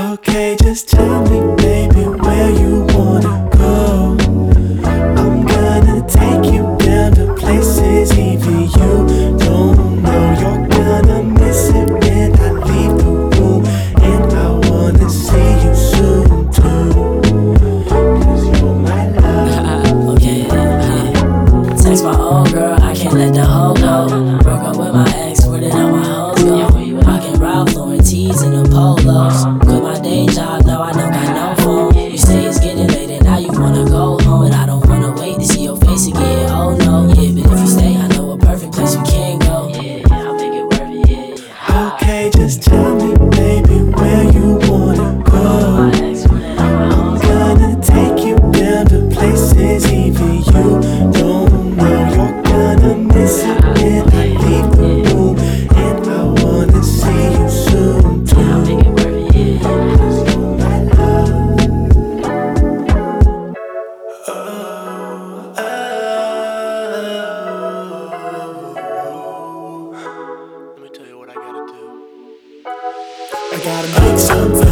Okay, just tell me, baby, where you wanna go. I'm gonna take you down to places even you don't know. You're gonna miss it when I leave the room, and I wanna see you soon too. 'Cause you're my love. Okay, yeah. Text my old girl, I can't let the hoe go. Broke up with my ex, where did all my hoes go? Rockin' Ralph Lauren tees and the polos. Quit my day job, now I don't got no phone. You say it's getting late and now you wanna go home, and I don't wanna wait to see your face again. Oh no, yeah, but if you stay, I know a perfect place you can go. Yeah, I'll make it worth it, yeah. Okay, just tell me, baby, where you wanna go. I'm gonna take you down to places even you don't know. You're gonna miss it when I leave the room, and I wanna see you soon too. 'Cause you're my love. Let me tell you what I gotta do. I gotta make some